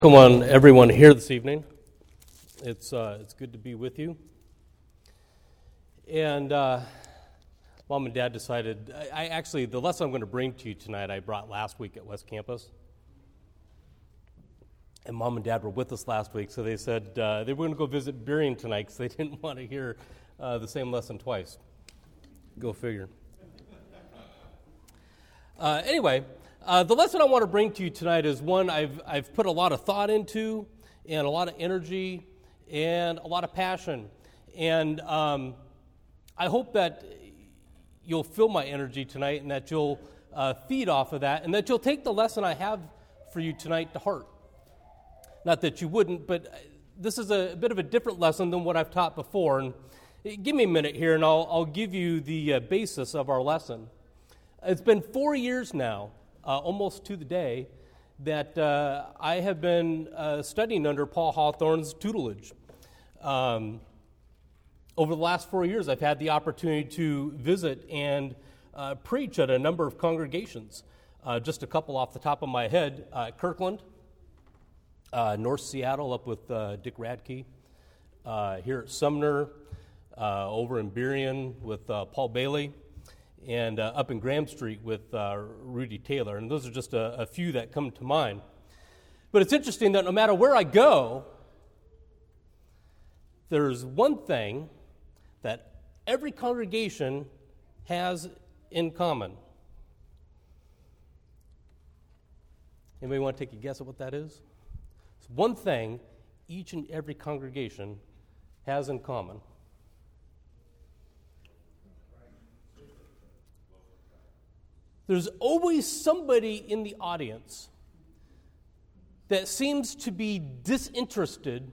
Welcome on everyone here this evening. It's good to be with you. And Mom and Dad decided, the lesson I'm going to bring to you tonight I brought last week at West Campus. And Mom and Dad were with us last week, so they said they were going to go visit Burien tonight because they didn't want to hear the same lesson twice. Go figure. Anyway, the lesson I want to bring to you tonight is one I've put a lot of thought into and a lot of energy and a lot of passion. And I hope that you'll feel my energy tonight and that you'll feed off of that and that you'll take the lesson I have for you tonight to heart. Not that you wouldn't, but this is a bit of a different lesson than what I've taught before. And give me a minute here and I'll give you the basis of our lesson. It's been 4 years now, almost to the day, that I have been studying under Paul Hawthorne's tutelage. Over the last 4 years, I've had the opportunity to visit and preach at a number of congregations. Just a couple off the top of my head: Kirkland, North Seattle, up with Dick Radke, here at Sumner, over in Burien with Paul Bailey, and up in Graham Street with Rudy Taylor. And those are just a few that come to mind. But it's interesting that no matter where I go, there's one thing that every congregation has in common. Anybody want to take a guess at what that is? It's one thing each and every congregation has in common. There's always somebody in the audience that seems to be disinterested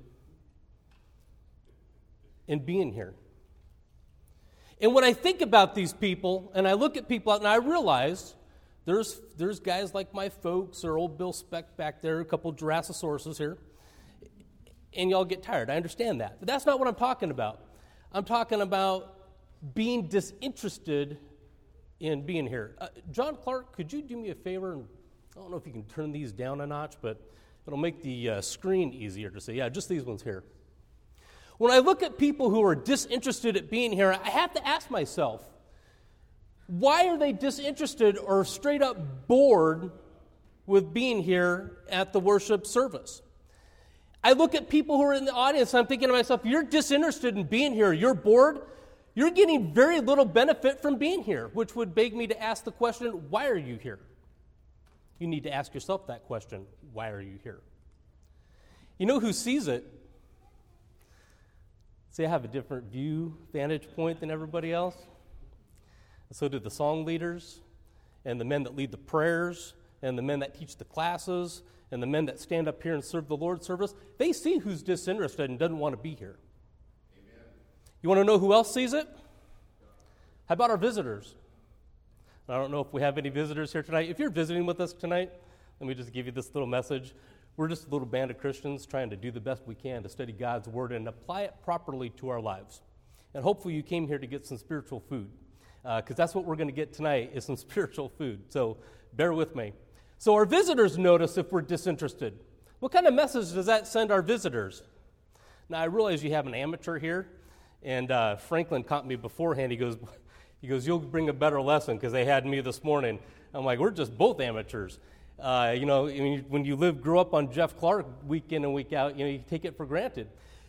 in being here. And when I think about these people, and I look at people out, and I realize there's guys like my folks or old Bill Speck back there, a couple Jurassisauruses here, and y'all get tired. I understand that. But that's not what I'm talking about. I'm talking about being disinterested in being here. John Clark, could you do me a favor? And I don't know if you can turn these down a notch, but it'll make the screen easier to see. Yeah, just these ones here. When I look at people who are disinterested at being here, I have to ask myself, why are they disinterested or straight up bored with being here at the worship service? I look at people who are in the audience, and I'm thinking to myself, you're disinterested in being here, you're bored, you're getting very little benefit from being here, which would beg me to ask the question, why are you here? You need to ask yourself that question, why are you here? You know who sees it? See, I have a different vantage point than everybody else. And so do the song leaders, and the men that lead the prayers, and the men that teach the classes, and the men that stand up here and serve the Lord's service. They see who's disinterested and doesn't want to be here. You want to know who else sees it? How about our visitors? I don't know if we have any visitors here tonight. If you're visiting with us tonight, let me just give you this little message. We're just a little band of Christians trying to do the best we can to study God's Word and apply it properly to our lives. And hopefully you came here to get some spiritual food, because that's what we're going to get tonight is some spiritual food. So bear with me. So our visitors notice if we're disinterested. What kind of message does that send our visitors? Now, I realize you have an amateur here. And Franklin caught me beforehand. He goes, you'll bring a better lesson because they had me this morning. I'm like, we're just both amateurs. When you grow up on Jeff Clark week in and week out, you take it for granted.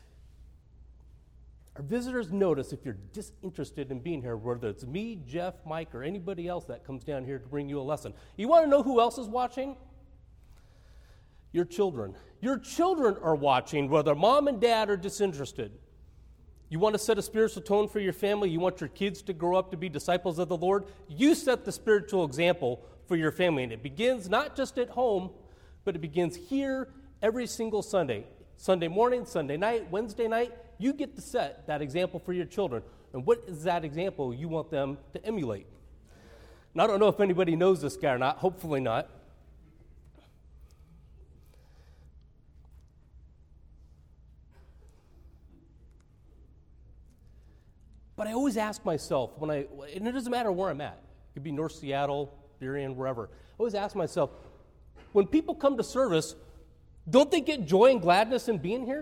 Our visitors notice if you're disinterested in being here, whether it's me, Jeff, Mike, or anybody else that comes down here to bring you a lesson. You want to know who else is watching? Your children. Your children are watching whether mom and dad are disinterested. You want to set a spiritual tone for your family? You want your kids to grow up to be disciples of the Lord? You set the spiritual example for your family. And it begins not just at home, but it begins here every single Sunday. Sunday morning, Sunday night, Wednesday night. You get to set that example for your children. And what is that example you want them to emulate? Now, I don't know if anybody knows this guy or not. Hopefully not. But I always ask myself, and it doesn't matter where I'm at. It could be North Seattle, Burien, wherever. I always ask myself, when people come to service, Don't they get joy and gladness in being here?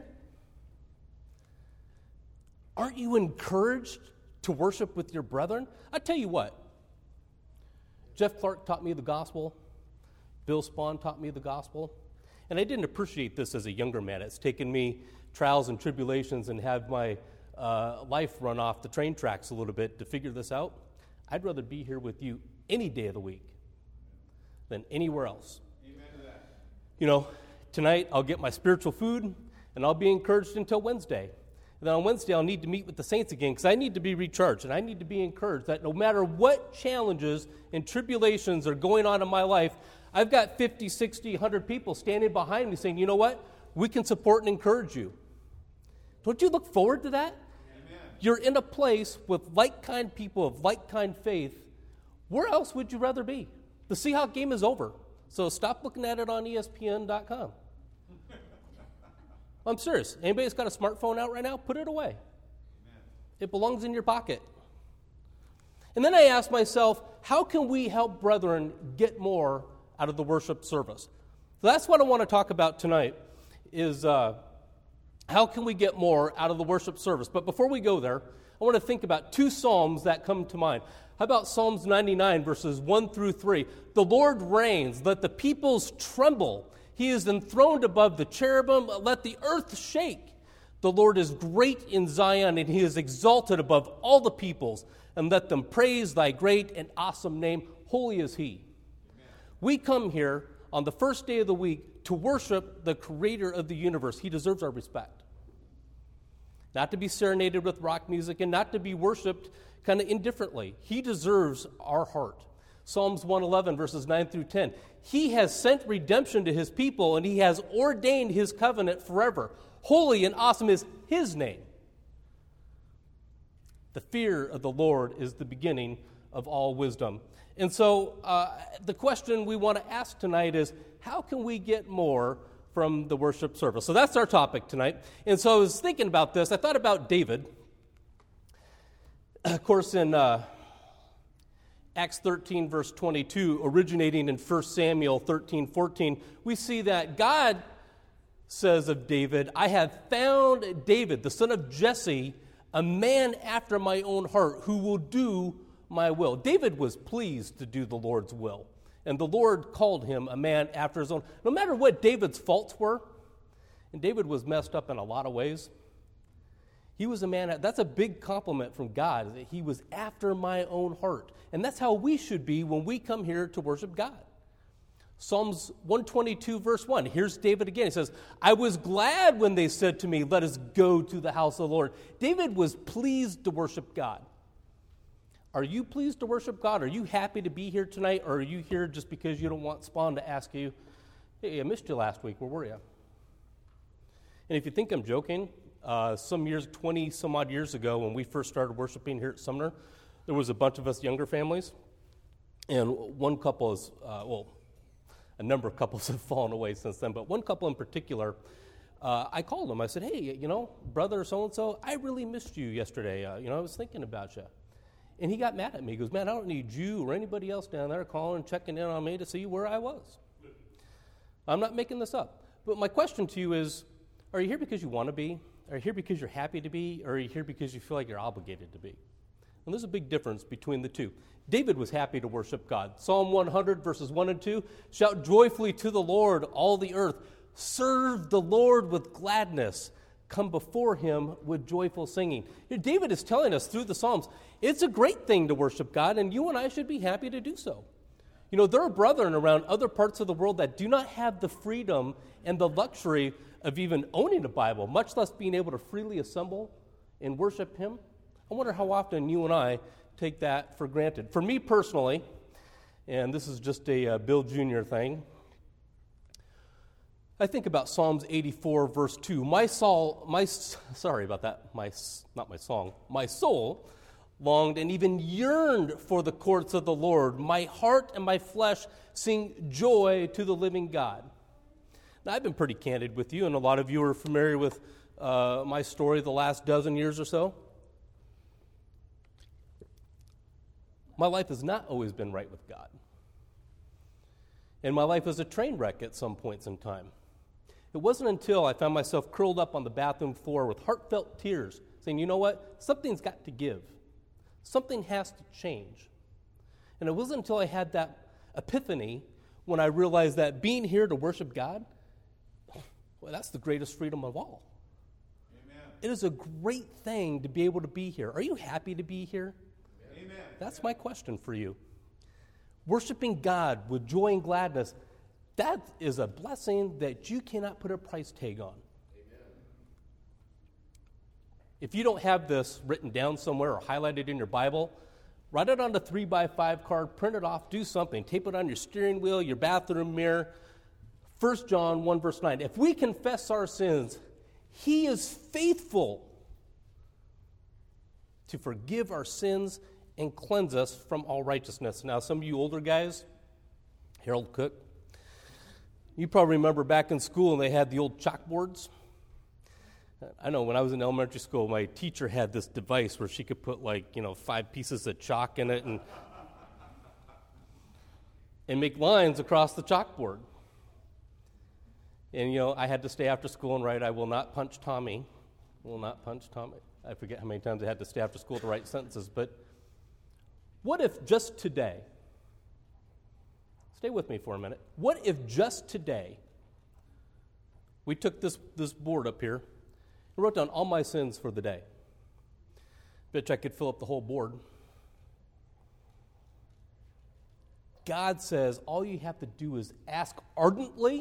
Aren't you encouraged to worship with your brethren? I tell you what, Jeff Clark taught me the gospel. Bill Spawn taught me the gospel. And I didn't appreciate this as a younger man. It's taken me trials and tribulations and have my life run off the train tracks a little bit to figure this out. I'd rather be here with you any day of the week than anywhere else. Amen to that. You know, tonight I'll get my spiritual food and I'll be encouraged until Wednesday. And then on Wednesday I'll need to meet with the saints again because I need to be recharged and I need to be encouraged that no matter what challenges and tribulations are going on in my life, I've got 50, 60, 100 people standing behind me saying, you know what? We can support and encourage you. Don't you look forward to that? Amen. You're in a place with like-kind people of like-kind faith. Where else would you rather be? The Seahawks game is over, so stop looking at it on ESPN.com. I'm serious. Anybody that's got a smartphone out right now, put it away. Amen. It belongs in your pocket. And then I ask myself, how can we help brethren get more out of the worship service? So that's what I want to talk about tonight is how can we get more out of the worship service? But before we go there, I want to think about two Psalms that come to mind. How about Psalms 99, verses 1 through 3? The Lord reigns, let the peoples tremble. He is enthroned above the cherubim, let the earth shake. The Lord is great in Zion, and he is exalted above all the peoples. And let them praise thy great and awesome name. Holy is he. Amen. We come here on the first day of the week to worship the creator of the universe. He deserves our respect. Not to be serenaded with rock music and not to be worshiped kind of indifferently. He deserves our heart. Psalms 111, verses 9 through 10. He has sent redemption to his people, and he has ordained his covenant forever. Holy and awesome is his name. The fear of the Lord is the beginning of all wisdom. And so the question we want to ask tonight is, how can we get more from the worship service? So that's our topic tonight. And so I was thinking about this. I thought about David. Of course, in Acts 13, verse 22, originating in 1 Samuel 13, 14, we see that God says of David, I have found David, the son of Jesse, a man after my own heart, who will do my will. David was pleased to do the Lord's will, and the Lord called him a man after his own. No matter what David's faults were, and David was messed up in a lot of ways, he was a man, that's a big compliment from God, that he was after my own heart. And that's how we should be when we come here to worship God. Psalms 122, verse 1. Here's David again. He says, I was glad when they said to me, let us go to the house of the Lord. David was pleased to worship God. Are you pleased to worship God? Are you happy to be here tonight? Or are you here just because you don't want Spawn to ask you, hey, I missed you last week. Where were you? And if you think I'm joking, some years, 20 some odd years ago, when we first started worshiping here at Sumner, there was a bunch of us younger families. And one couple is, a number of couples have fallen away since then, but one couple in particular, I called them. I said, hey, brother so-and-so, I really missed you yesterday. I was thinking about you. And he got mad at me. He goes, man, I don't need you or anybody else down there calling and checking in on me to see where I was. I'm not making this up. But my question to you is, are you here because you want to be? Are you here because you're happy to be? Or are you here because you feel like you're obligated to be? And there's a big difference between the two. David was happy to worship God. Psalm 100, verses 1 and 2, shout joyfully to the Lord, all the earth. Serve the Lord with gladness. Come before him with joyful singing. David is telling us through the Psalms, it's a great thing to worship God, and you and I should be happy to do so. There are brethren around other parts of the world that do not have the freedom and the luxury of even owning a Bible, much less being able to freely assemble and worship him. I wonder how often you and I take that for granted. For me personally, and this is just a Bill Jr. thing, I think about Psalms 84, verse 2. My soul longed and even yearned for the courts of the Lord. My heart and my flesh sing joy to the living God. Now, I've been pretty candid with you, and a lot of you are familiar with my story the last dozen years or so. My life has not always been right with God. And my life was a train wreck at some points in time. It wasn't until I found myself curled up on the bathroom floor with heartfelt tears, saying, you know what? Something's got to give. Something has to change. And it wasn't until I had that epiphany when I realized that being here to worship God, well, that's the greatest freedom of all. Amen. It is a great thing to be able to be here. Are you happy to be here? Amen. That's my question for you. Worshiping God with joy and gladness, that is a blessing that you cannot put a price tag on. Amen. If you don't have this written down somewhere or highlighted in your Bible, write it on a 3x5 card, print it off, do something. Tape it on your steering wheel, your bathroom mirror. 1 John 1 verse 9. If we confess our sins, He is faithful to forgive our sins and cleanse us from all righteousness. Now, some of you older guys, Harold Cook, you probably remember back in school and they had the old chalkboards. I know when I was in elementary school, my teacher had this device where she could put 5 pieces of chalk in it and make lines across the chalkboard. And, I had to stay after school and write, I will not punch Tommy. Will not punch Tommy. I forget how many times I had to stay after school to write sentences. But what if just today, stay with me for a minute, what if just today we took this board up here and wrote down all my sins for the day? Bet you I could fill up the whole board. God says all you have to do is ask ardently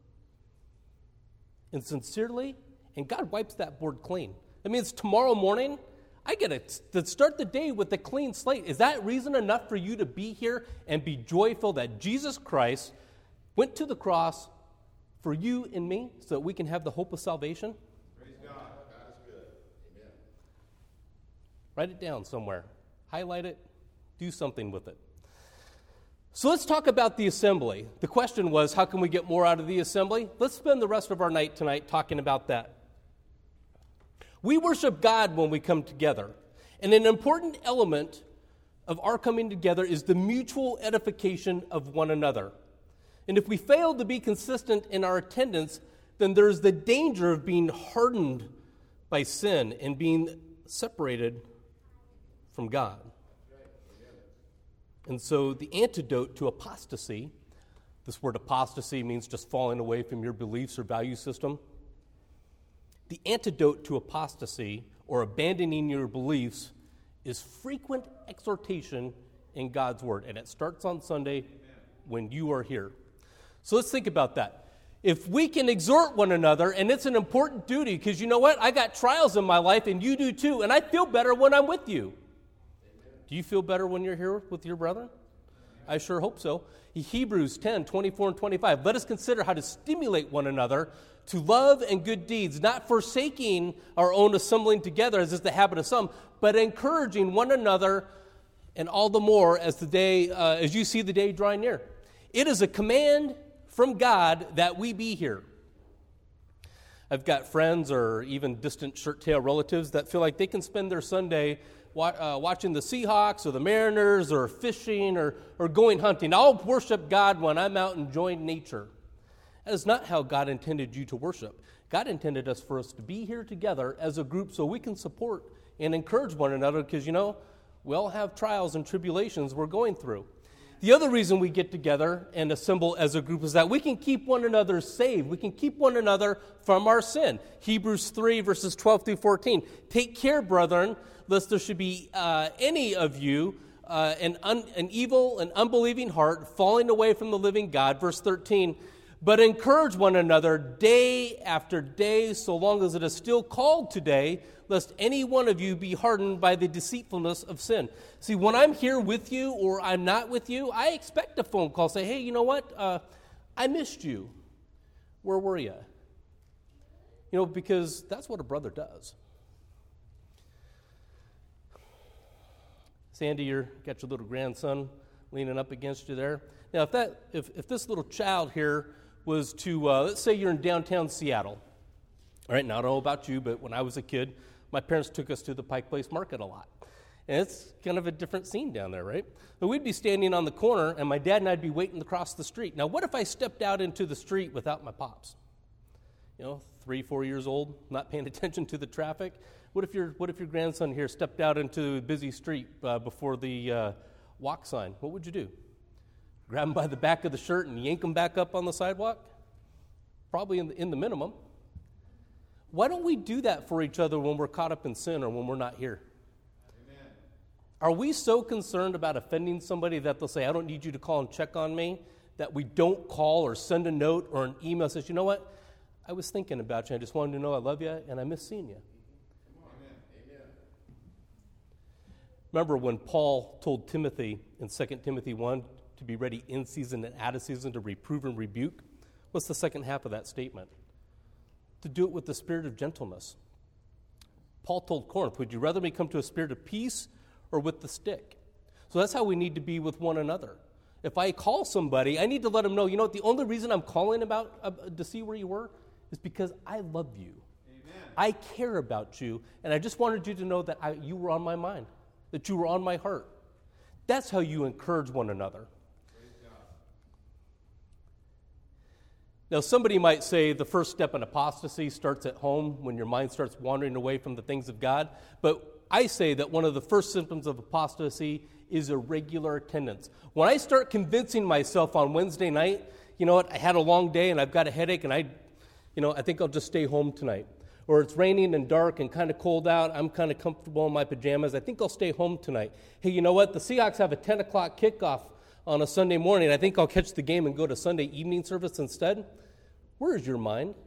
and sincerely, and God wipes that board clean. That means tomorrow morning, I get to start the day with a clean slate. Is that reason enough for you to be here and be joyful that Jesus Christ went to the cross for you and me so that we can have the hope of salvation? Praise God. God is good. Amen. Write it down somewhere. Highlight it. Do something with it. So let's talk about the assembly. The question was, how can we get more out of the assembly? Let's spend the rest of our night tonight talking about that. We worship God when we come together. And an important element of our coming together is the mutual edification of one another. And if we fail to be consistent in our attendance, then there's the danger of being hardened by sin and being separated from God. And so the antidote to apostasy, this word apostasy means just falling away from your beliefs or value system. The antidote to apostasy or abandoning your beliefs is frequent exhortation in God's word. And it starts on Sunday when you are here. So let's think about that. If we can exhort one another, and it's an important duty, because you know what? I got trials in my life, and you do too, and I feel better when I'm with you. Do you feel better when you're here with your brethren? I sure hope so. Hebrews 10, 24 and 25. Let us consider how to stimulate one another to love and good deeds, not forsaking our own assembling together, as is the habit of some, but encouraging one another, and all the more as you see the day drawing near. It is a command from God that we be here. I've got friends or even distant shirt-tail relatives that feel like they can spend their Sunday watching the Seahawks or the Mariners or fishing or going hunting. I'll worship God when I'm out enjoying nature. That is not how God intended you to worship. God intended for us to be here together as a group so we can support and encourage one another because, we all have trials and tribulations we're going through. The other reason we get together and assemble as a group is that we can keep one another saved. We can keep one another from our sin. Hebrews 3, verses 12 through 14. Take care, brethren, lest there should be any of you an evil and unbelieving heart falling away from the living God. Verse 13. But encourage one another day after day, so long as it is still called today, lest any one of you be hardened by the deceitfulness of sin. See, when I'm here with you or I'm not with you, I expect a phone call. Say, hey, you know what? I missed you. Where were you? Because that's what a brother does. Sandy, you got your little grandson leaning up against you there. Now, if this little child here was to, let's say you're in downtown Seattle. All right, now I don't know about you, but when I was a kid, my parents took us to the Pike Place Market a lot. And it's kind of a different scene down there, right? But we'd be standing on the corner, and my dad and I'd be waiting to cross the street. Now, what if I stepped out into the street without my pops? 3, 4 years old, not paying attention to the traffic? What if your grandson here stepped out into a busy street before the walk sign? What would you do? Grab him by the back of the shirt and yank him back up on the sidewalk? Probably in the minimum. Why don't we do that for each other when we're caught up in sin or when we're not here? Amen. Are we so concerned about offending somebody that they'll say, I don't need you to call and check on me, that we don't call or send a note or an email that says, you know what? I was thinking about you. I just wanted to know I love you and I miss seeing you. Amen. Remember when Paul told Timothy in 2 Timothy 1 to be ready in season and out of season to reprove and rebuke? What's the second half of that statement? To do it with the spirit of gentleness. Paul told Corinth, would you rather me come to a spirit of peace or with the stick? So that's how we need to be with one another. If I call somebody, I need to let them know, the only reason I'm calling about to see where you were is because I love you. Amen. I care about you, and I just wanted you to know that you were on my mind, that you were on my heart. That's how you encourage one another. Now, somebody might say the first step in apostasy starts at home when your mind starts wandering away from the things of God. But I say that one of the first symptoms of apostasy is irregular attendance. When I start convincing myself on Wednesday night, I had a long day and I've got a headache and I think I'll just stay home tonight. Or it's raining and dark and kind of cold out. I'm kind of comfortable in my pajamas. I think I'll stay home tonight. Hey, you know what? The Seahawks have a 10 o'clock kickoff on a Sunday morning. I think I'll catch the game and go to Sunday evening service instead. Where is your mind?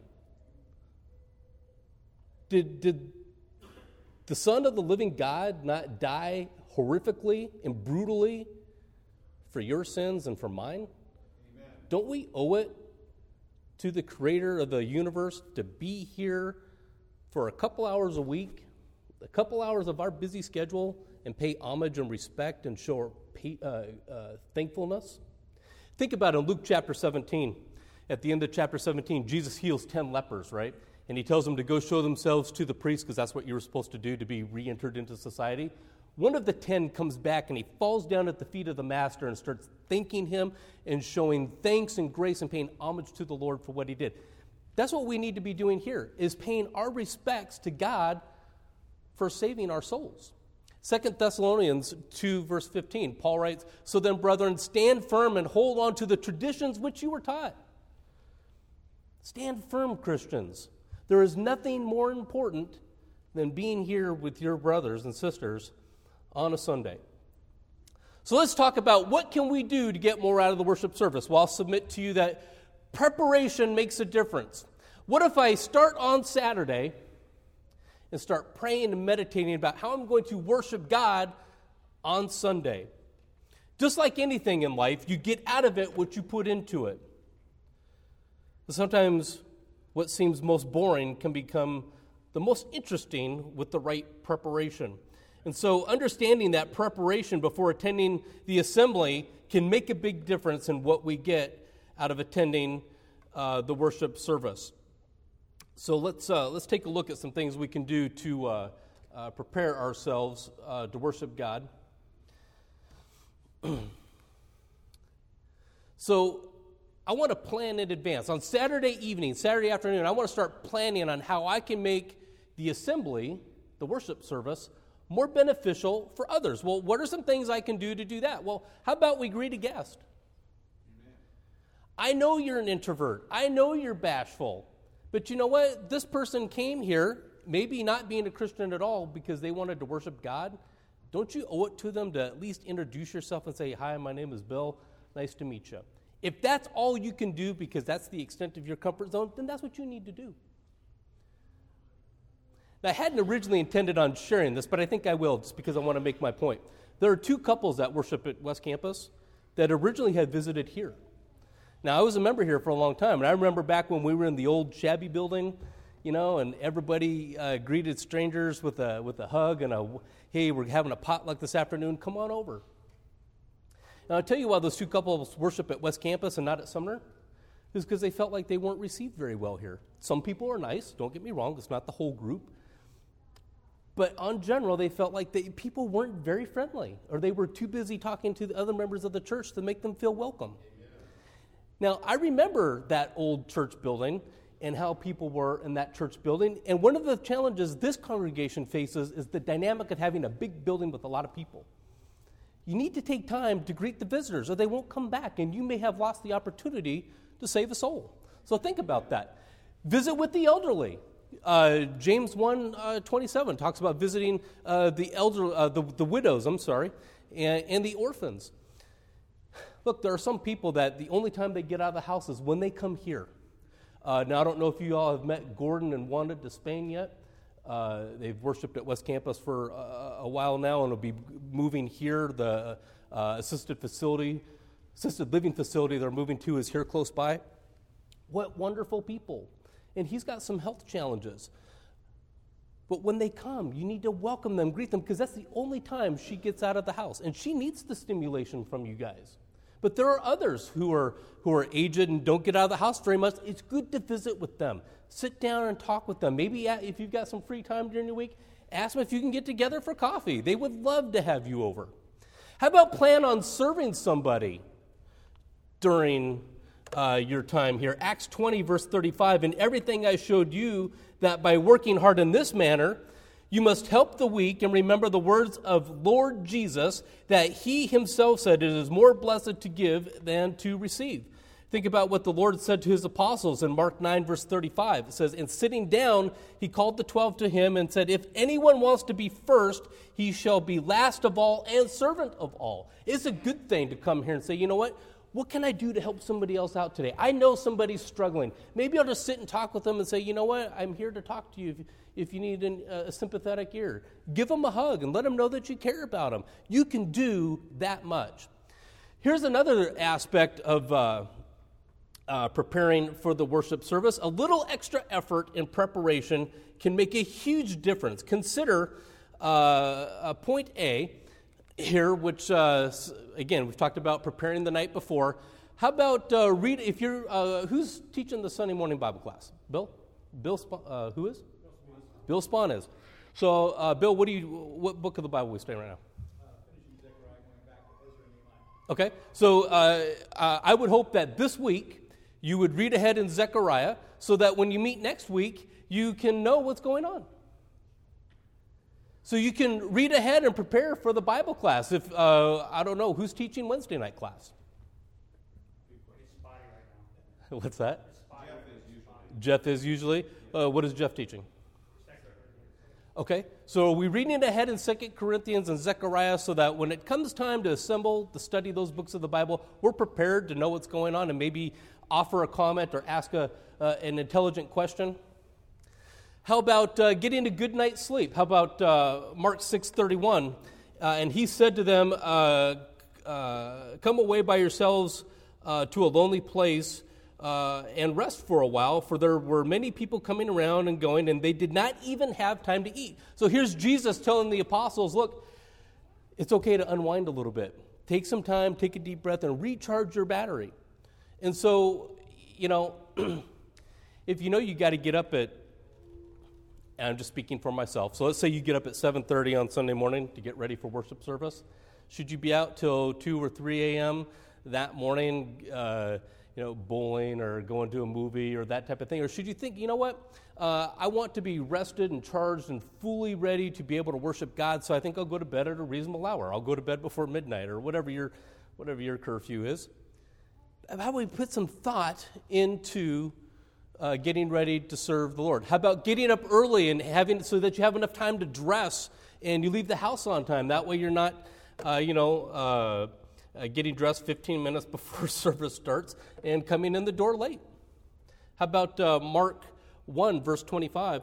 Did the Son of the living God not die horrifically and brutally for your sins and for mine? Amen. Don't we owe it to the creator of the universe to be here for a couple hours a week, a couple hours of our busy schedule, and pay homage and respect and show thankfulness? Think about it in Luke chapter 17. At the end of chapter 17, Jesus heals 10 lepers, right? And he tells them to go show themselves to the priest because that's what you were supposed to do to be re-entered into society. One of the 10 comes back and he falls down at the feet of the master and starts thanking him and showing thanks and grace and paying homage to the Lord for what he did. That's what we need to be doing here, is paying our respects to God for saving our souls. 2 Thessalonians 2, verse 15, Paul writes, so then, brethren, stand firm and hold on to the traditions which you were taught. Stand firm, Christians. There is nothing more important than being here with your brothers and sisters on a Sunday. So let's talk about what can we do to get more out of the worship service. Well, I'll submit to you that preparation makes a difference. What if I start on Saturday and start praying and meditating about how I'm going to worship God on Sunday? Just like anything in life, you get out of it what you put into it. Sometimes what seems most boring can become the most interesting with the right preparation. And so understanding that preparation before attending the assembly can make a big difference in what we get out of attending the worship service. So let's take a look at some things we can do to prepare ourselves to worship God. So I want to plan in advance. On Saturday evening, Saturday afternoon, I want to start planning on how I can make the assembly, the worship service, more beneficial for others. Well, what are some things I can do to do that? Well, how about we greet a guest? Amen. I know you're an introvert. I know you're bashful. But you know what? This person came here, maybe not being a Christian at all, because they wanted to worship God. Don't you owe it to them to at least introduce yourself and say, hi, my name is Bill. Nice to meet you. If that's all you can do because that's the extent of your comfort zone, then that's what you need to do. Now, I hadn't originally intended on sharing this, but I think I will just because I want to make my point. There are two couples that worship at West Campus that originally had visited here. Now, I was a member here for a long time, and I remember back when we were in the old shabby building, and everybody greeted strangers with a hug and hey, we're having a potluck this afternoon, come on over. Now, I'll tell you why those two couples worship at West Campus and not at Sumner, is because they felt like they weren't received very well here. Some people are nice, don't get me wrong, it's not the whole group. But on general, they felt like people weren't very friendly, or they were too busy talking to the other members of the church to make them feel welcome. Amen. Now, I remember that old church building, and how people were in that church building. And one of the challenges this congregation faces is the dynamic of having a big building with a lot of people. You need to take time to greet the visitors or they won't come back, and you may have lost the opportunity to save a soul. So think about that. Visit with the elderly. James 1:27 talks about visiting the widows, and the orphans. Look, there are some people that the only time they get out of the house is when they come here. Now, I don't know if you all have met Gordon and Wanda Despain yet. They've worshiped at West Campus for a while now and will be moving here. The assisted living facility they're moving to is here close by. What wonderful people. And he's got some health challenges. But when they come, you need to welcome them, greet them, because that's the only time she gets out of the house. And she needs the stimulation from you guys. But there are others who are aged and don't get out of the house very much. It's good to visit with them. Sit down and talk with them. Maybe if you've got some free time during the week, ask them if you can get together for coffee. They would love to have you over. How about plan on serving somebody during your time here? Acts 20, verse 35, "In everything I showed you that by working hard in this manner, you must help the weak and remember the words of Lord Jesus, that he himself said, it is more blessed to give than to receive." Think about what the Lord said to his apostles in Mark 9, verse 35. It says, "And sitting down, he called the 12 to him and said, if anyone wants to be first, he shall be last of all and servant of all." It's a good thing to come here and say, you know what can I do to help somebody else out today? I know somebody's struggling. Maybe I'll just sit and talk with them and say, you know what, I'm here to talk to you if you need a sympathetic ear. Give them a hug and let them know that you care about them. You can do that much. Here's another aspect of preparing for the worship service. A little extra effort in preparation can make a huge difference. Consider point A here, which, again, we've talked about preparing the night before. How about read, if you're, who's teaching the Sunday morning Bible class? Bill? Who is? Bill Spahn is. So, Bill, what book of the Bible are we studying right now? Finishing Zechariah, going back to Ezra and Nehemiah. Okay, so I would hope that this week you would read ahead in Zechariah so that when you meet next week, you can know what's going on. So you can read ahead and prepare for the Bible class. If I don't know, who's teaching Wednesday night class? It's spotty right now. What's that? It's spotty. Jeff is usually. What is Jeff teaching? Okay, so are we reading ahead in 2 Corinthians and Zechariah so that when it comes time to assemble, to study those books of the Bible, we're prepared to know what's going on and maybe offer a comment or ask an intelligent question? How about getting a good night's sleep? How about Mark 6:31? And he said to them, come away by yourselves to a lonely place and rest for a while, for there were many people coming around and going, and they did not even have time to eat. So here's Jesus telling the apostles, look, it's okay to unwind a little bit. Take some time, take a deep breath, and recharge your battery. And so, if you got to get up at, and I'm just speaking for myself, so let's say you get up at 7:30 on Sunday morning to get ready for worship service. Should you be out till 2 or 3 a.m. that morning, bowling or going to a movie or that type of thing? Or should you think, I want to be rested and charged and fully ready to be able to worship God, so I think I'll go to bed at a reasonable hour. I'll go to bed before midnight or whatever your curfew is. How about we put some thought into getting ready to serve the Lord? How about getting up early and having so that you have enough time to dress and you leave the house on time? That way you're not, getting dressed 15 minutes before service starts and coming in the door late. How about Mark 1, verse 25?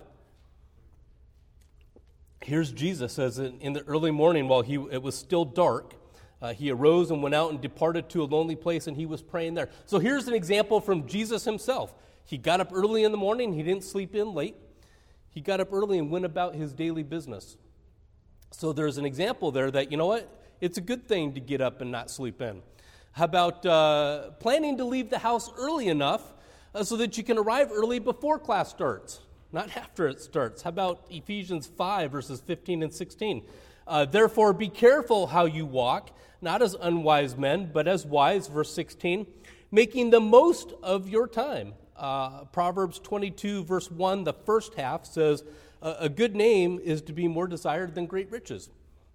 Here's Jesus as in the early morning while it was still dark. He arose and went out and departed to a lonely place, and he was praying there. So here's an example from Jesus himself. He got up early in the morning. He didn't sleep in late. He got up early and went about his daily business. So there's an example there that, it's a good thing to get up and not sleep in. How about planning to leave the house early enough so that you can arrive early before class starts, not after it starts? How about Ephesians 5, verses 15 and 16? Therefore, be careful how you walk, not as unwise men, but as wise, verse 16, making the most of your time, Proverbs 22, verse 1, the first half says, a good name is to be more desired than great riches.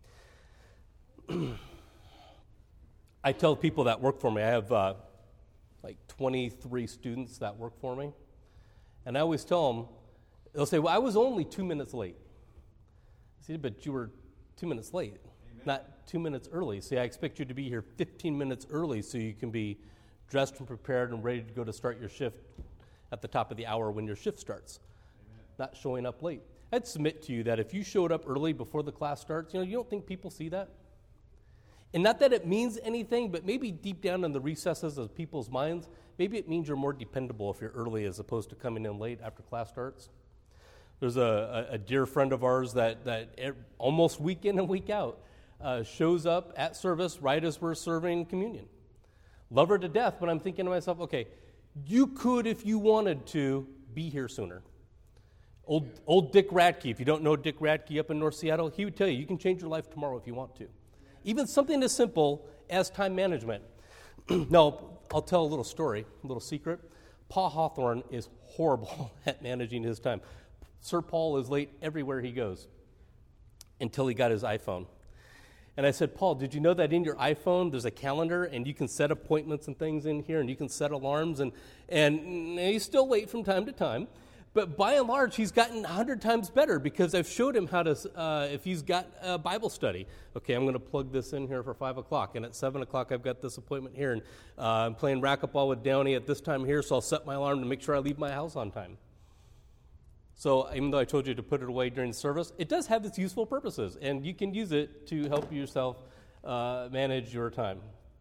I tell people that work for me, I have like 23 students that work for me, and I always tell them, they'll say, well, I was only 2 minutes late. I say, but you were 2 minutes late, not 2 minutes early. See, I expect you to be here 15 minutes early so you can be dressed and prepared and ready to go to start your shift at the top of the hour when your shift starts, not showing up late. I'd submit to you that if you showed up early before the class starts, you don't think people see that? And not that it means anything, but maybe deep down in the recesses of people's minds, maybe it means you're more dependable if you're early as opposed to coming in late after class starts. There's a dear friend of ours that almost week in and week out shows up at service right as we're serving communion. Love her to death, but I'm thinking to myself, okay, you could, if you wanted to, be here sooner. Old Dick Radke, if you don't know Dick Radke up in North Seattle, he would tell you can change your life tomorrow if you want to. Even something as simple as time management. Now, I'll tell a little story, a little secret. Paul Hawthorne is horrible at managing his time. Sir Paul is late everywhere he goes until he got his iPhone. And I said, Paul, did you know that in your iPhone there's a calendar and you can set appointments and things in here and you can set alarms and he's still late from time to time. But by and large, he's gotten 100 times better because I've showed him how to, if he's got a Bible study, okay, I'm going to plug this in here for 5 o'clock, and at 7 o'clock I've got this appointment here, and I'm playing racquetball with Downey at this time here, so I'll set my alarm to make sure I leave my house on time. So even though I told you to put it away during service, it does have its useful purposes, and you can use it to help yourself manage your time.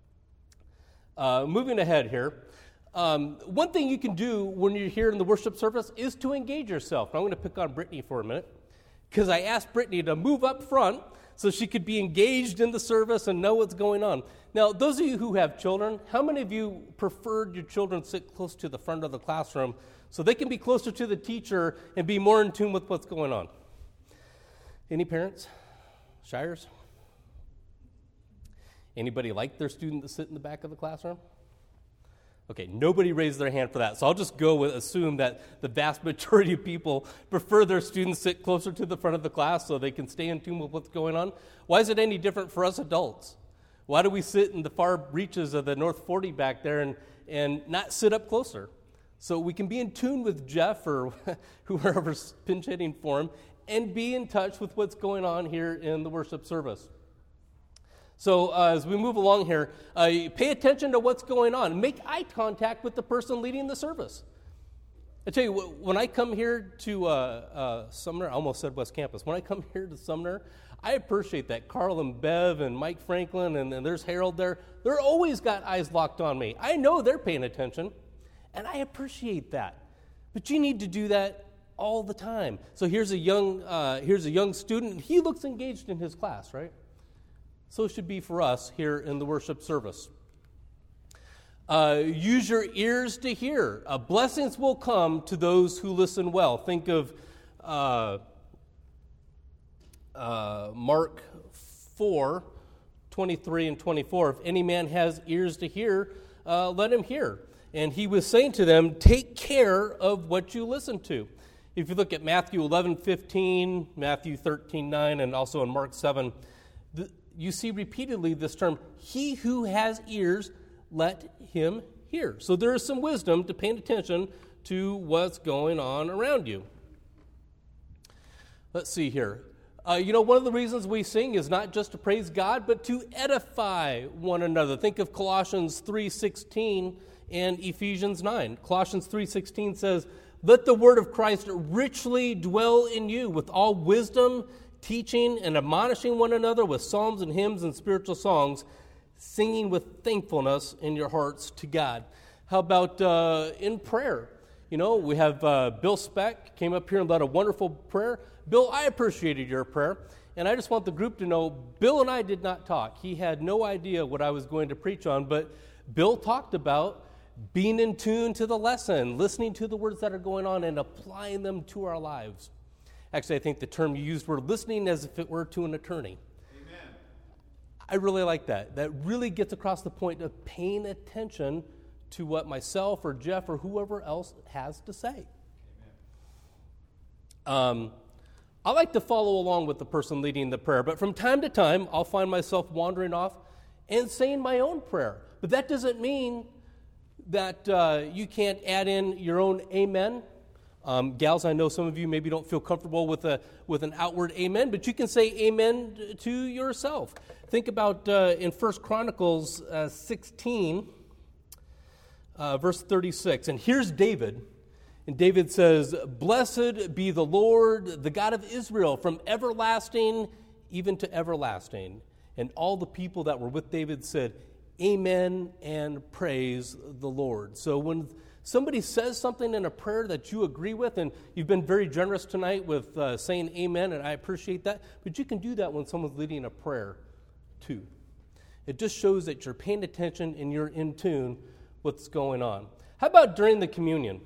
Moving ahead here. One thing you can do when you're here in the worship service is to engage yourself. Now, I'm going to pick on Brittany for a minute because I asked Brittany to move up front so she could be engaged in the service and know what's going on. Now, those of you who have children, how many of you preferred your children sit close to the front of the classroom so they can be closer to the teacher and be more in tune with what's going on? Any parents? Shires? Anybody like their student to sit in the back of the classroom? Okay, nobody raised their hand for that, so I'll just assume that the vast majority of people prefer their students sit closer to the front of the class so they can stay in tune with what's going on. Why is it any different for us adults? Why do we sit in the far reaches of the North 40 back there and not sit up closer? So we can be in tune with Jeff or whoever's pinch hitting for him and be in touch with what's going on here in the worship service. So as we move along here, pay attention to what's going on. Make eye contact with the person leading the service. I tell you, when I come here to Sumner, I almost said West Campus. When I come here to Sumner, I appreciate that. Carl and Bev and Mike Franklin, and there's Harold there. They're always got eyes locked on me. I know they're paying attention, and I appreciate that. But you need to do that all the time. So here's a young student. He looks engaged in his class, right? So it should be for us here in the worship service. Use your ears to hear. Blessings will come to those who listen well. Think of Mark 4, 23 and 24. If any man has ears to hear, let him hear. And he was saying to them, take care of what you listen to. If you look at Matthew 11:15, Matthew 13:9, and also in Mark 7, you see repeatedly this term, he who has ears, let him hear. So there is some wisdom to paying attention to what's going on around you. Let's see here. One of the reasons we sing is not just to praise God, but to edify one another. Think of Colossians 3:16 and Ephesians 9. Colossians 3:16 says, let the word of Christ richly dwell in you with all wisdom, teaching and admonishing one another with psalms and hymns and spiritual songs, singing with thankfulness in your hearts to God. How about in prayer? We have Bill Speck came up here and led a wonderful prayer. Bill, I appreciated your prayer, and I just want the group to know Bill and I did not talk. He had no idea what I was going to preach on, but Bill talked about being in tune to the lesson, listening to the words that are going on and applying them to our lives. Actually, I think the term you used were listening as if it were to an attorney. Amen. I really like that. That really gets across the point of paying attention to what myself or Jeff or whoever else has to say. I like to follow along with the person leading the prayer, but from time to time, I'll find myself wandering off and saying my own prayer. But that doesn't mean that you can't add in your own amen. Gals, I know some of you maybe don't feel comfortable with an outward amen, but you can say amen to yourself. Think about in 1 Chronicles 16, verse 36. And here's David. And David says, "Blessed be the Lord, the God of Israel, from everlasting even to everlasting." And all the people that were with David said, "Amen," and praise the Lord. So when somebody says something in a prayer that you agree with, and you've been very generous tonight with saying amen, and I appreciate that, but you can do that when someone's leading a prayer too. It just shows that you're paying attention and you're in tune with what's going on. How about during the communion?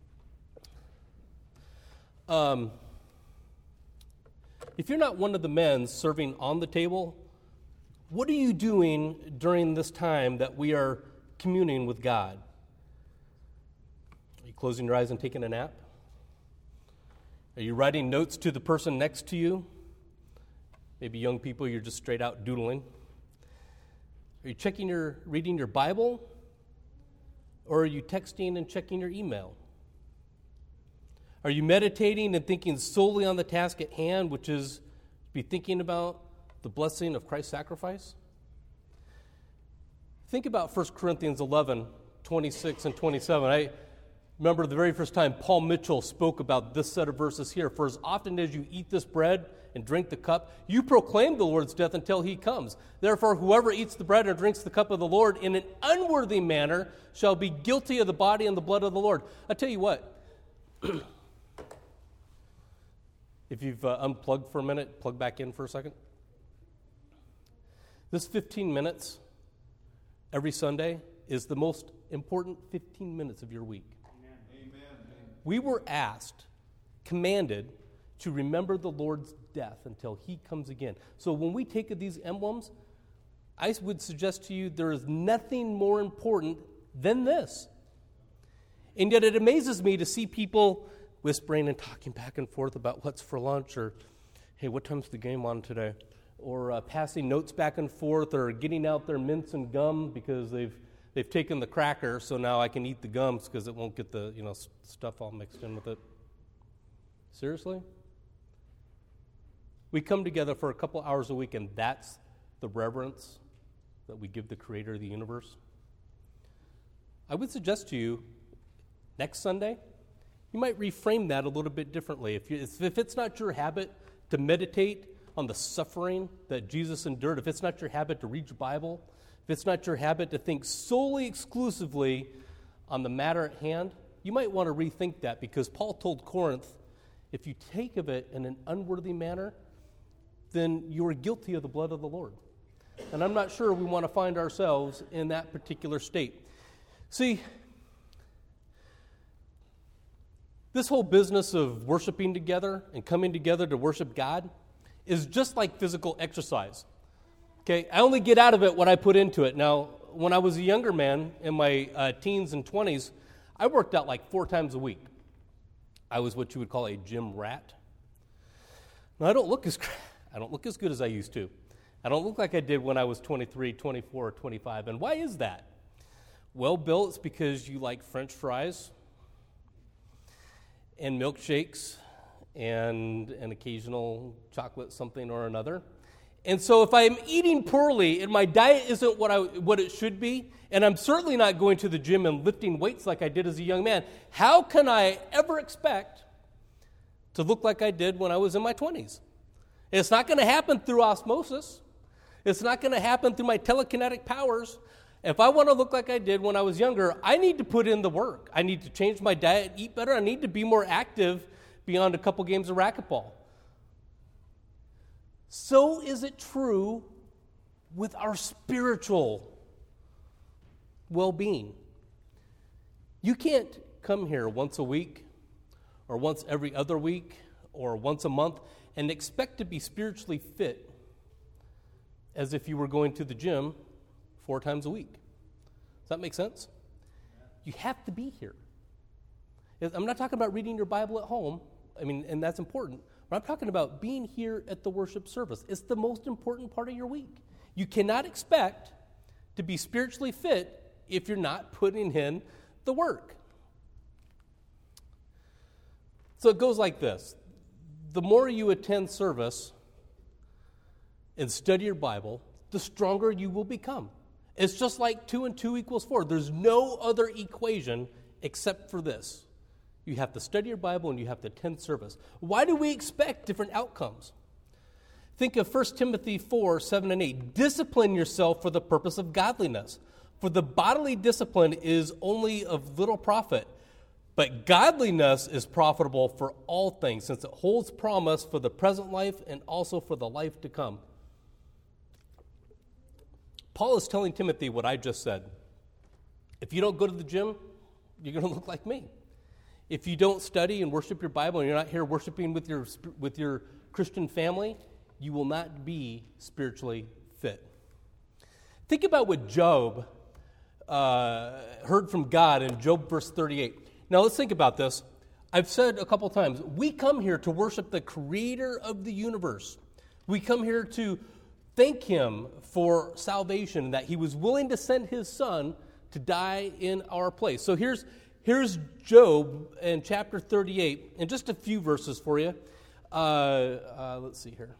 If you're not one of the men serving on the table, what are you doing during this time that we are communing with God? Are you closing your eyes and taking a nap? Are you writing notes to the person next to you? Maybe young people, you're just straight out doodling. Are you reading your Bible? Or are you texting and checking your email? Are you meditating and thinking solely on the task at hand, which is to be thinking about the blessing of Christ's sacrifice? Think about 1 Corinthians 11, 26 and 27. I remember the very first time Paul Mitchell spoke about this set of verses here. "For as often as you eat this bread and drink the cup, you proclaim the Lord's death until he comes. Therefore, whoever eats the bread and drinks the cup of the Lord in an unworthy manner shall be guilty of the body and the blood of the Lord." I tell you what, if you've unplugged for a minute, plug back in for a second. This 15 minutes every Sunday is the most important 15 minutes of your week. Amen. We were commanded to remember the Lord's death until he comes again. So when we take these emblems, I would suggest to you there is nothing more important than this. And yet it amazes me to see people whispering and talking back and forth about what's for lunch, or, hey, what time's the game on today? Or passing notes back and forth, or getting out their mints and gum because they've taken the cracker, so now I can eat the gums because it won't get the stuff all mixed in with it. Seriously? We come together for a couple hours a week, and that's the reverence that we give the Creator of the universe. I would suggest to you, next Sunday, you might reframe that a little bit differently. If it's not your habit to meditate on the suffering that Jesus endured, if it's not your habit to read your Bible, if it's not your habit to think solely exclusively on the matter at hand, you might want to rethink that, because Paul told Corinth, if you take of it in an unworthy manner, then you are guilty of the blood of the Lord. And I'm not sure we want to find ourselves in that particular state. See, this whole business of worshiping together and coming together to worship God is just like physical exercise. Okay, I only get out of it what I put into it. Now, when I was a younger man in my teens and 20s, I worked out like 4 times a week. I was what you would call a gym rat. Now, I don't look as good as I used to. I don't look like I did when I was 23, 24, or 25. And why is that? Well, Bill, it's because you like French fries and milkshakes and an occasional chocolate something or another. And so if I'm eating poorly and my diet isn't what it should be, and I'm certainly not going to the gym and lifting weights like I did as a young man, how can I ever expect to look like I did when I was in my 20s? It's not going to happen through osmosis. It's not going to happen through my telekinetic powers. If I want to look like I did when I was younger, I need to put in the work. I need to change my diet, eat better. I need to be more active beyond a couple games of racquetball. So is it true with our spiritual well-being. You can't come here once a week or once every other week or once a month and expect to be spiritually fit as if you were going to the gym 4 times a week. Does that make sense? you have to be here. I'm not talking about reading your Bible at home, and that's important, but I'm talking about being here at the worship service. It's the most important part of your week. You cannot expect to be spiritually fit if you're not putting in the work. So it goes like this. The more you attend service and study your Bible, the stronger you will become. It's just like 2 and 2 equals 4. There's no other equation except for this. You have to study your Bible and you have to attend service. Why do we expect different outcomes? Think of 1 Timothy 4, 7 and 8. Discipline yourself for the purpose of godliness. For the bodily discipline is only of little profit, but godliness is profitable for all things, since it holds promise for the present life and also for the life to come. Paul is telling Timothy what I just said. If you don't go to the gym, you're going to look like me. If you don't study and worship your Bible and you're not here worshiping with your Christian family, you will not be spiritually fit. Think about what Job heard from God in Job verse 38. Now let's think about this. I've said a couple times, we come here to worship the creator of the universe. We come here to thank him for salvation, that he was willing to send his son to die in our place. So here's Job in chapter 38, and just a few verses for you. Let's see here.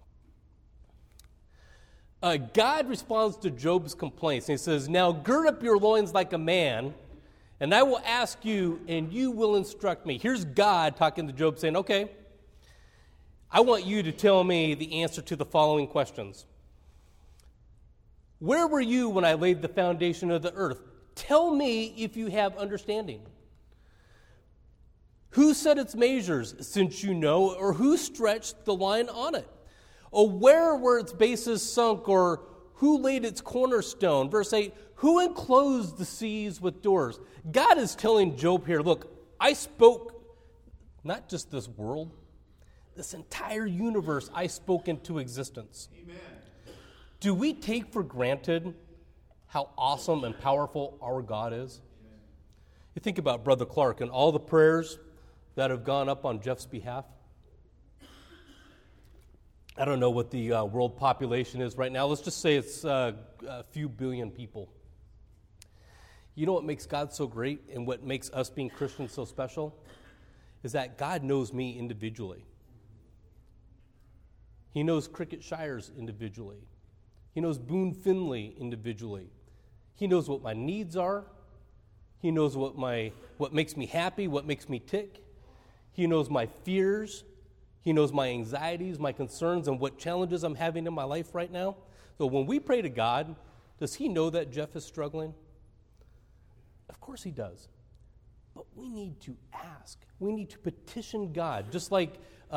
God responds to Job's complaints, and he says, "Now gird up your loins like a man, and I will ask you, and you will instruct me." Here's God talking to Job saying, okay, I want you to tell me the answer to the following questions. Where were you when I laid the foundation of the earth? Tell me if you have understanding. Who set its measures, since you know, or who stretched the line on it? Or where were its bases sunk, or who laid its cornerstone? Verse 8, who enclosed the seas with doors? God is telling Job here, look, I spoke not just this world, this entire universe I spoke into existence. Amen. Do we take for granted how awesome and powerful our God is? Amen. You think about Brother Clark and all the prayers that have gone up on Jeff's behalf. I don't know what the world population is right now. Let's just say it's a few billion people. You know what makes God so great and what makes us being Christians so special? Is that God knows me individually. He knows Cricket Shires individually. He knows Boone Finley individually. He knows what my needs are. He knows what makes me happy, what makes me tick. He knows my fears. He knows my anxieties, my concerns, and what challenges I'm having in my life right now. So when we pray to God, does he know that Jeff is struggling? Of course he does. But we need to ask. We need to petition God. Just like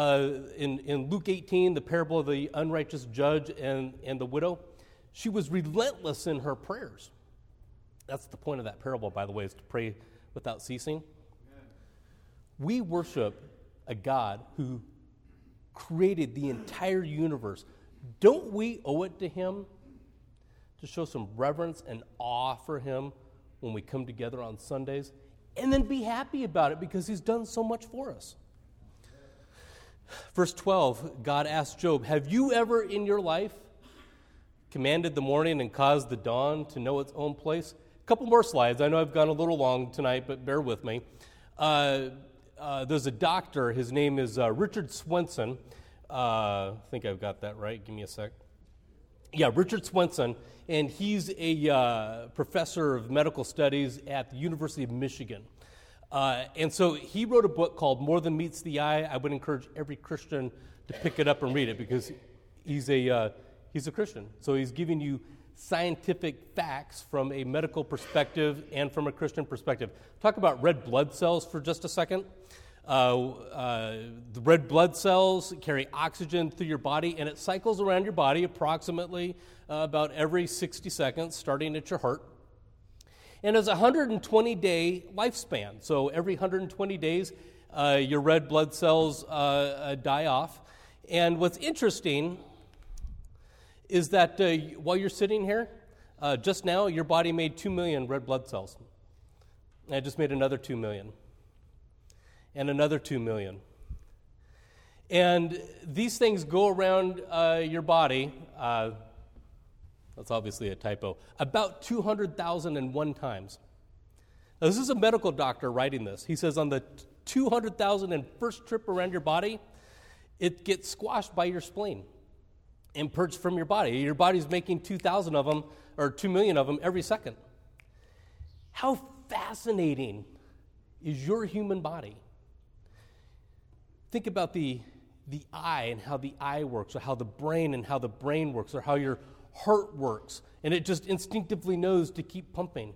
in Luke 18, the parable of the unrighteous judge and the widow, she was relentless in her prayers. That's the point of that parable, by the way, is to pray without ceasing. Amen. We worship a God who created the entire universe. Don't we owe it to him to show some reverence and awe for him when we come together on Sundays? And then be happy about it because he's done so much for us. Verse 12, God asked Job, have you ever in your life commanded the morning and caused the dawn to know its own place? A couple more slides. I know I've gone a little long tonight, but bear with me. There's a doctor. His name is Richard Swenson. I think I've got that right. Give me a sec. Yeah, Richard Swenson, and he's a professor of medical studies at the University of Michigan. And so he wrote a book called More Than Meets the Eye. I would encourage every Christian to pick it up and read it because he's a Christian. So he's giving you scientific facts from a medical perspective and from a Christian perspective. Talk about red blood cells for just a second. The red blood cells carry oxygen through your body, and it cycles around your body approximately about every 60 seconds, starting at your heart. And it's a 120-day lifespan. So every 120 days, your red blood cells die off. And what's interesting is that while you're sitting here, just now, your body made 2 million red blood cells. And I just made another 2 million. And another 2 million. And these things go around your body, that's obviously a typo, about 200,001 times. Now, this is a medical doctor writing this. He says on the 200,001st trip around your body, it gets squashed by your spleen and purged from your body. Your body's making 2,000 of them, or 2 million of them every second. How fascinating is your human body? Think about the eye and how the eye works, or how the brain and how the brain works, or how your heart works, and it just instinctively knows to keep pumping.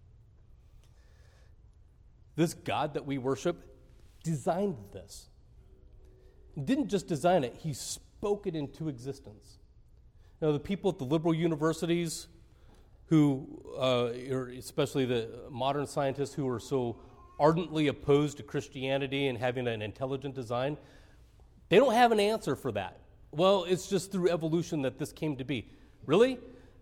This God that we worship designed this. He didn't just design it, he spoke it into existence. Now, the people at the liberal universities who, especially the modern scientists who are so ardently opposed to Christianity and having an intelligent design, they don't have an answer for that. Well, it's just through evolution that this came to be. Really?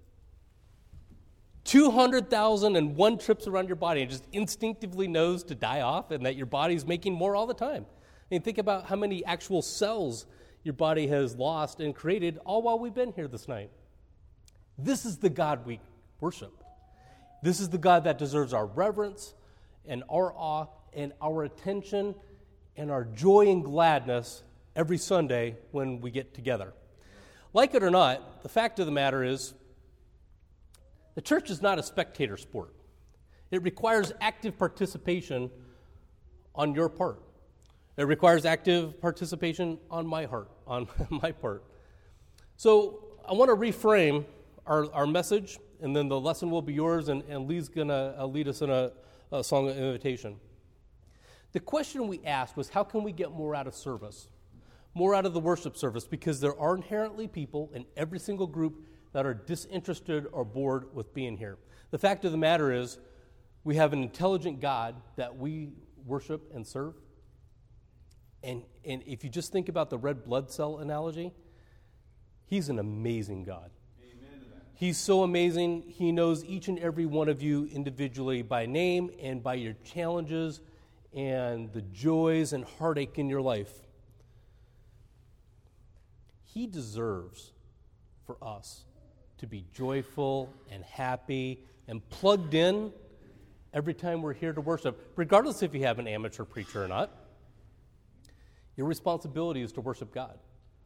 200,001 trips around your body and just instinctively knows to die off, and that your body's making more all the time. I mean, think about how many actual cells your body has lost and created all while we've been here this night. This is the God we worship. This is the God that deserves our reverence and our awe and our attention and our joy and gladness every Sunday when we get together. Like it or not, the fact of the matter is, the church is not a spectator sport. It requires active participation on your part. It requires active participation on my part. So I want to reframe our message, and then the lesson will be yours, and Lee's going to lead us in a song of invitation. The question we asked was, how can we get more out of service? More out of the worship service, because there are inherently people in every single group that are disinterested or bored with being here. The fact of the matter is, we have an intelligent God that we worship and serve. And if you just think about the red blood cell analogy, he's an amazing God. Amen to that. He's so amazing, he knows each and every one of you individually by name and by your challenges and the joys and heartache in your life. He deserves for us to be joyful and happy and plugged in every time we're here to worship, regardless if you have an amateur preacher or not. Your responsibility is to worship God.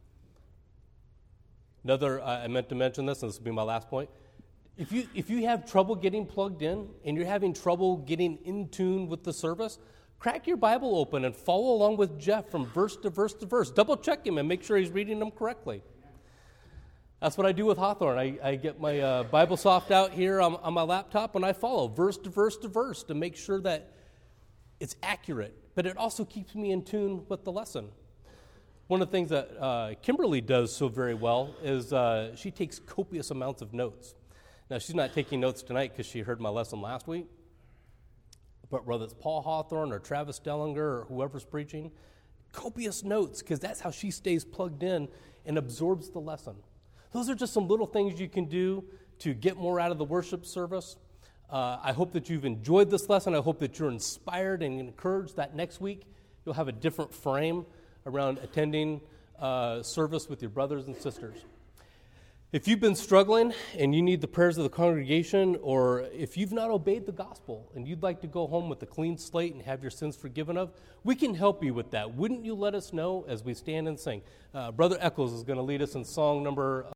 I meant to mention this, and this will be my last point. If you have trouble getting plugged in and you're having trouble getting in tune with the service, crack your Bible open and follow along with Jeff from verse to verse to verse. Double check him and make sure he's reading them correctly. That's what I do with Hawthorne. I get my BibleSoft out here on my laptop, and I follow verse to verse to verse to make sure that it's accurate. But it also keeps me in tune with the lesson. One of the things that Kimberly does so very well is she takes copious amounts of notes. Now, she's not taking notes tonight because she heard my lesson last week. But whether it's Paul Hawthorne or Travis Dellinger or whoever's preaching, copious notes, because that's how she stays plugged in and absorbs the lesson. Those are just some little things you can do to get more out of the worship service. I hope that you've enjoyed this lesson. I hope that you're inspired and encouraged that next week you'll have a different frame around attending service with your brothers and sisters. If you've been struggling and you need the prayers of the congregation, or if you've not obeyed the gospel and you'd like to go home with a clean slate and have your sins forgiven of, we can help you with that. Wouldn't you let us know as we stand and sing? Brother Eccles is going to lead us in song number